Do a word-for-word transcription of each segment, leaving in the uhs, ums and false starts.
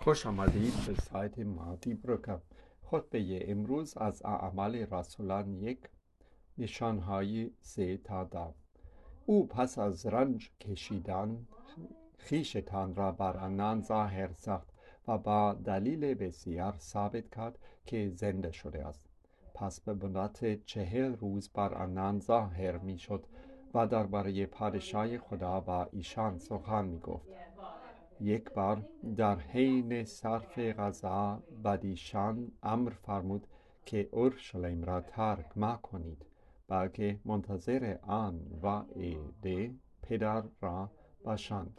خوش آمدید به سایت مهدی برکه. خطبه امروز از اعمال رسولان یک، نشانهای سه تا ده. او پس از رنج کشیدن خویشتن را بر آنان ظاهر ساخت و با دلیل بسیار ثابت کرد که زنده شده است. پس به مدت چهل روز بر آنان ظاهر می شد و درباره پادشاهی خدا با ایشان سخن می گفت. یک بار در حین صرف غذا بدیشان امر فرمود که اورشلیم را ترک مکنید، بلکه منتظر آن وعده پدر را باشند.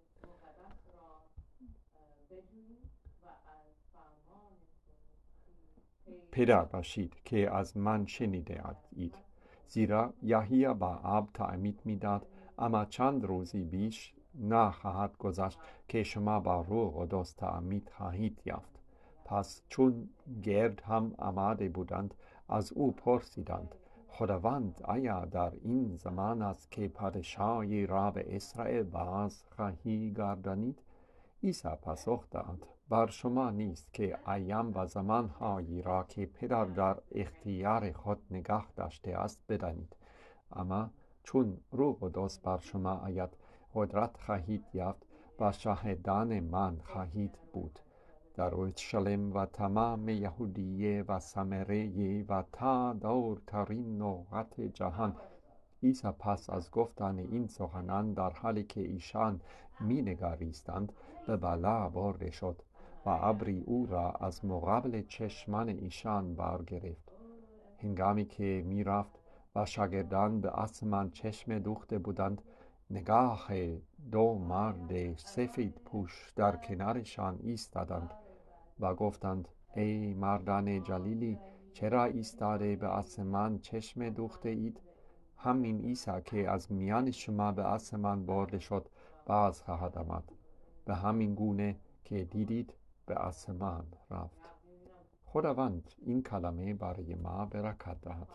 پدر باشید که از من شنیده اید، زیرا یحیی با آب تعمید می‌داد، اما چند روزی بیش نخواهد گذشت که شما با روح القدس تعمید خواهید یافت. پس چون گرد هم آمده بودند، از او پرسیدند: خداوند، آیا در این زمان است که پادشاهی را به اسرائیل باز خواهی گردانید؟ عیسی پاسخ داد: بر شما نیست که ایام و زمانهایی را که پدر در اختیار خود نگاه داشته است بدانید، اما چون روح القدس بر شما آید، قدرت خواهید یافت و شاهدان من خواهید بود در اورشلیم و تمام یهودیه و سامریه و تا دورترین نقاط جهان. عیسی پس از گفتن این سخنان در حالی که ایشان می نگریستند به بالا برده شد و ابری او را از مقابل چشمان ایشان برگرفت. هنگامی که می رفت و شاگردان به آسمان چشم دوخته بودند، نگاه دو مرد سفید پوش در کنارشان ایستادند و گفتند: ای مردان جلیلی، چرا ایستاده به آسمان چشم دوخته اید؟ همین عیسی که از میان شما به آسمان برده شد باز خواهد آمد، به همین گونه که دیدید به آسمان رفت. خداوند این کلمه برای ما برکت دهد.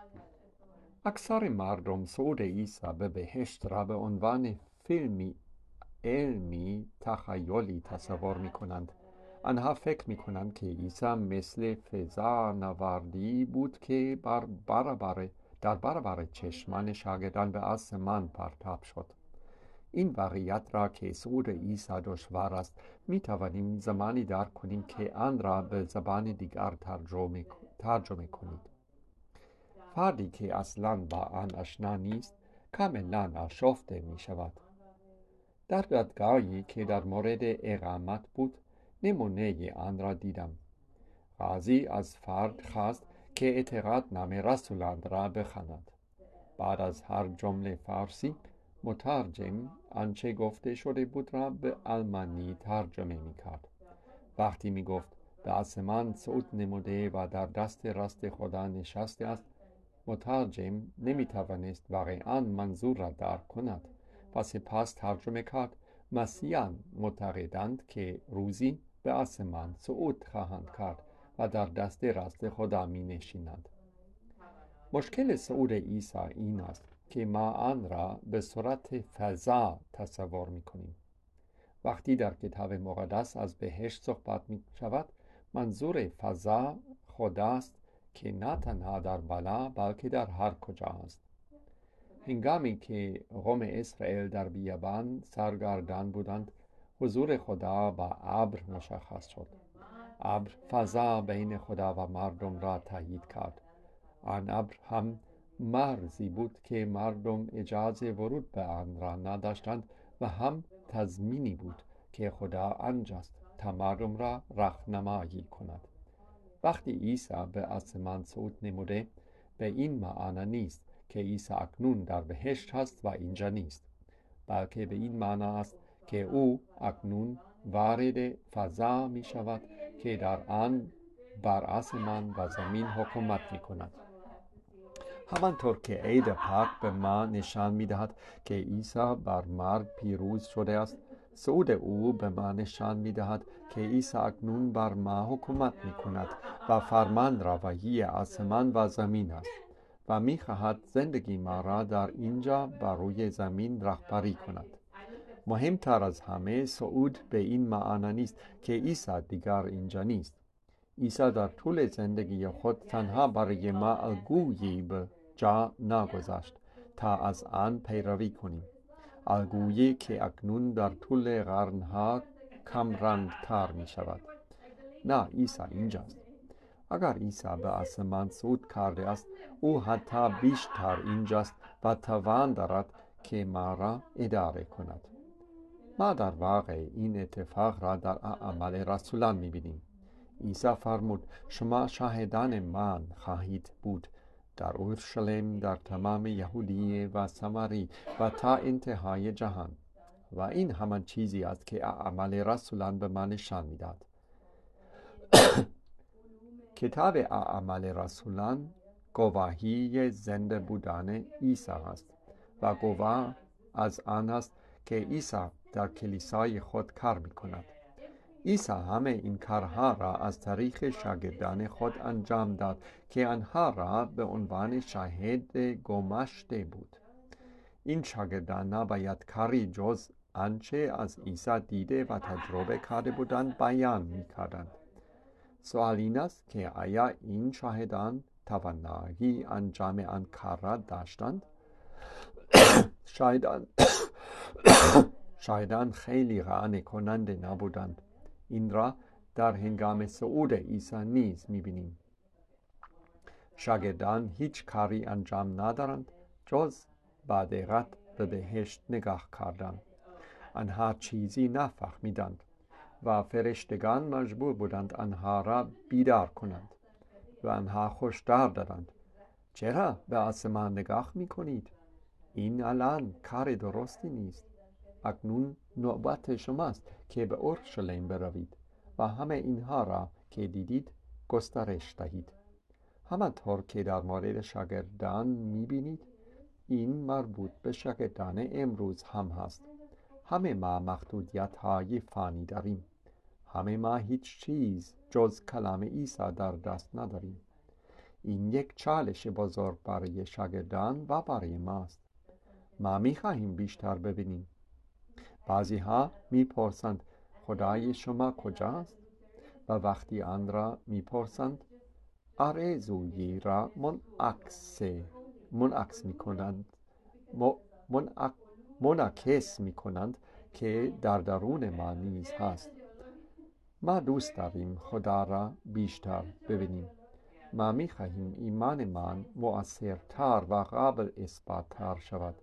اکثر مردم صعود عیسی به بهشت را به عنوان فیلمی علمی تخیلی تصور می کنند. آنها فکر می کنند که عیسی مثل فضا نوردی بود که بر برابر در برابر چشمان شاگردان به آسمان پرتاب شد. این واقعیت را که صعود عیسی دشوار است می توانیم زمانی درک کنیم که آن را به زبان دیگر ترجمه, ترجمه کنید. فردی که اصلاً با آن آشنا نیست کاملاً آشفته می شود. در دادگاهی که در مورد اقامت بود نمونه آن را دیدم. قاضی از فرد خواست که اعتقادنامه رسولان را بخواند. بعد از هر جمله فارسی، مترجم آنچه گفته شده بود را به آلمانی ترجمه می کرد. وقتی می گفت به آسمان صعود نموده و در دست راست خدا نشسته است، مترجم نمی توانست واقعاً منظور را درک کند و سپس ترجمه کرد: مسیحیان معتقدند که روزی به آسمان صعود خواهند کرد و در دست راست خدا می نشینند. مشکل صعود عیسی این است که ما آن را به صورت فضا تصور می کنیم. وقتی در کتاب مقدس از بهشت صحبت می شود، منظور فضا خداست که نه تنها در بالا بلکه در هر کجا است. هنگامی که قوم اسرائیل در بیابان سرگردان بودند، حضور خدا با ابر مشخص شد. ابر فضا بین خدا و مردم را تایید کرد. آن ابر هم مرزی بود که مردم اجازه ورود به آن را نداشتند و هم تضمینی بود که خدا آنجاست تا مردم را راهنمایی کند. وقتی عیسی به آسمان صعود نموده، به این معنا نیست که عیسی اکنون در بهشت هست و اینجا نیست، بلکه به این معنا است که او اکنون وارد فضا می شود که در آن بر آسمان و زمین حکومت می کند. همانطور که عید پاک به ما نشان می دهد که عیسی بر مرگ پیروز شده است، صعود او به ما نشان می دهد که عیسی اکنون بر ما حکومت می کند و فرمان روایی آسمان و زمین است و می خواهد زندگی ما را در اینجا بر روی زمین رهبری کند. مهمتر از همه صعود به این معنا نیست که عیسی دیگر اینجا نیست. عیسی در طول زندگی خود تنها برای ما الگویی به جا نگذاشت تا از آن پیروی کنیم، الگویی که اکنون در طول قرنها کمرنگتر می شود. نه، عیسی اینجاست. اگر عیسی به آسمان صعود کرده است، او حتی بیشتر اینجاست و توان دارد که ما را اداره کند. ما در واقع این اتفاق را در اعمال رسولان می بینیم. عیسی فرمود شما شاهدان من خواهید بود در اورشلیم، در تمام یهودیه و سامری و تا انتهای جهان. و این همان چیزی است که اعمال رسولان به ما نشان میداد. کتاب اعمال رسولان گواهی زنده بودن عیسی است و گواه از آن است که عیسی در کلیسای خود کار می کند. عیسی همه این کارها را از طریق شاگردان خود انجام داد که آنها را به عنوان شاهد گماشته بود. این شاگردان نباید کاری جز آنچه از عیسی دیده و تجربه کرده بودند بیان می‌کردند. سوال این است که آیا این شاهدان توانایی انجام آن کار را داشتند؟ شاهدان شاهدان خیلی قانع کننده نبودند. این را در هنگام صعود عیسی نیز می‌بینیم. شاگردان هیچ کاری انجام ندارند جز با دقت به بهشت نگاه کردن. آنها چیزی نفهمیدند و فرشتگان مجبور بودند آنها را بیدار کنند و آنها هشدار دادند چرا به آسمان نگاه می‌کنید؟ این الان کار درستی نیست. اکنون نوبت شماست که به اورشلیم بروید و همه اینها را که دیدید گسترش دهید. همانطور که در مورد شاگردان می‌بینید، این مربوط به شاگردان امروز هم هست. همه ما محدودیت‌های فانی داریم. همه ما هیچ چیز جز کلام عیسی در دست نداریم. این یک چالش بزرگ برای شاگردان و برای ماست. ما می‌خواهیم بیشتر ببینیم. بعضی ها می‌پرسند خدای شما کجاست؟ و وقتی آن را می‌پرسند آرزویی را منعکس منعکس می‌کنند منعکس می‌کنند که در درون ما نیز هست. ما دوست داریم خدا را بیشتر ببینیم. ما می‌خواهیم ایمانمان مؤثرتر و قابل اثبات‌تر شود.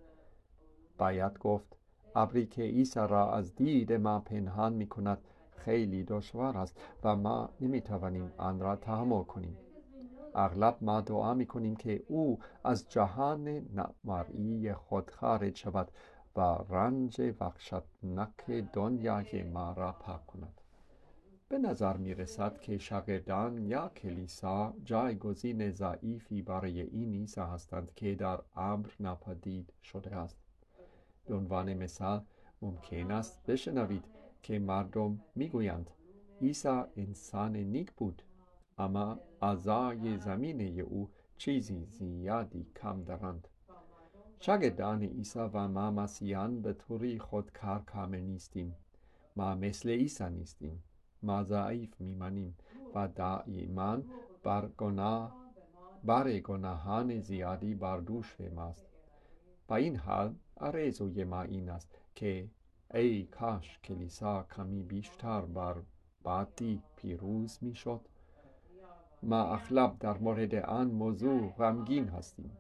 باید گفت ابری که عیسی را از دید ما پنهان می‌کند خیلی دشوار است و ما نمی‌توانیم آن را تحمل کنیم. اغلب ما دعا می‌کنیم که او از جهان نامرئی خود خارج شود و رنج وحشتناک دنیای ما را پاک کند. به نظر می‌رسد که شاگردان یا کلیسا جایگزین ضعیفی برای این عیسی هستند که در امر ناپدید شده است. به عنوان مثال ممکن است بشنوید که مردم میگویند عیسی انسان نیک بود، اما اعضای زمینه او چیزی زیادی کم دارند. شاگردان عیسی و ما مسیحیان به طوری خود کار کامل نیستیم. ما مثل عیسی نیستیم. ما ضعیف میمانیم و دائما بر گناه بر گناهان زیادی بر دوش ماست. با این حال آرزوی ما این است که ای کاش کلیسا کمی بیشتر بر بدی پیروز می شد. ما اغلب در مورد آن موضوع غمگین هستیم،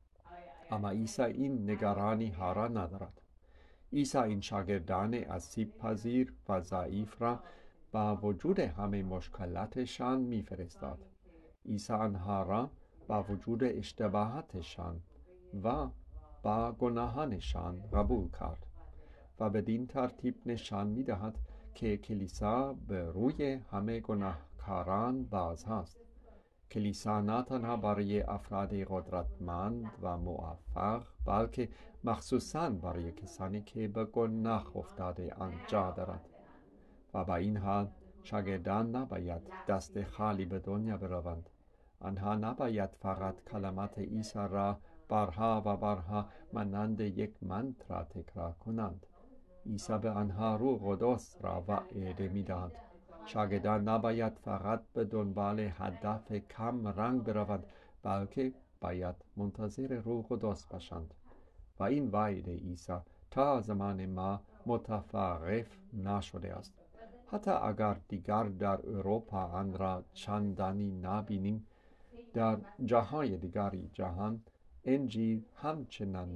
اما عیسی این نگرانی ها را ندارد. عیسی این شاگردان آسیب پذیر و ضعیف را با وجود همه مشکلاتشان می فرستاد. عیسی آنها را با وجود اشتباهاتشان و با گناهانشان قبول کرد و بدین ترتیب نشان می دهد که کلیسا به روی همه گناهکاران باز هست. کلیسا نه تنها برای افراد قدرتمند و موفق، بلکه مخصوصاً برای کسانی که به گناه افتاده آنجا دارد. و با این حال شاگردان نباید دست خالی به دنیا بروند. آنها نباید فقط کلمات عیسی را بارها و بارها مانند یک منتر تکرار کنند. عیسی به آنها روح قدس را وعده می‌دهد. شاگردان نباید فقط به دنبال هدف کم رنگ بروند، بلکه باید منتظر روح قدس باشند. و این وعده عیسی تا زمان ما متوقف نشده است. حتی اگر دیگر در اروپا آن را چندانی نبینیم، در جاهای دیگری جهان انجیل همچنان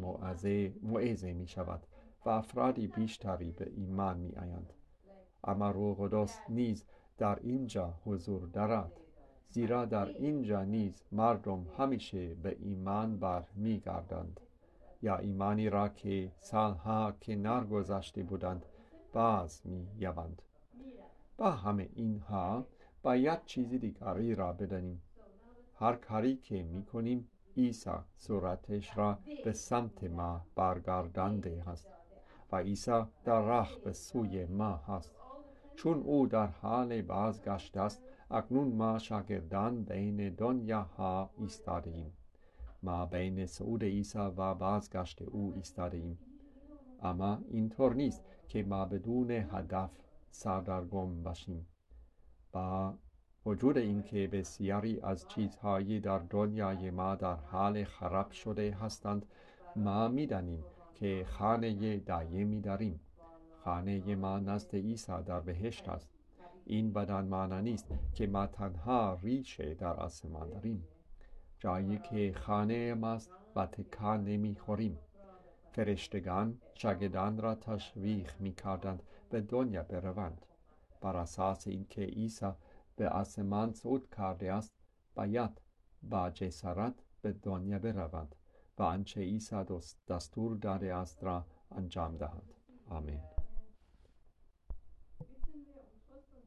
موعظه می شود و افرادی بیشتری به ایمان می آیند. اما روح قدس نیز در اینجا حضور دارد، زیرا در اینجا نیز مردم همیشه به ایمان بر می گردند، یا ایمانی را که سالها کنار گذاشته بودند باز می یابند. با همه اینها باید چیزی دیگری را بدانیم. هر کاری که می کنیم عیسی صورتش را به سمت ما برگردانده است و عیسی در راه به سوی ما هست. چون او در حال بازگشت است، اکنون ما شاگردان بین دنیاها ایستاده ایم. ما بین صعود عیسی و بازگشت او ایستاده ایم. اما اینطور نیست که ما بدون هدف سردرگم باشیم. با وجود اینکه بسیاری از چیزهایی در دنیای ما در حال خراب شده هستند، ما می‌دانیم که خانه دائمی داریم. خانه ما نزد عیسی در بهشت است. این بدان معنی نیست که ما تنها ریشه در آسمان داریم، جایی که خانه ماست و تکان نمی‌خوریم. فرشتگان شاگردان را تشویق می‌کردند به دنیا بروند. بر اساس اینکه عیسی به آسمان صعود کرده است، باید با جسارت به دنیا بروند و آنچه عیسی دستور داده است را انجام دهند. آمین.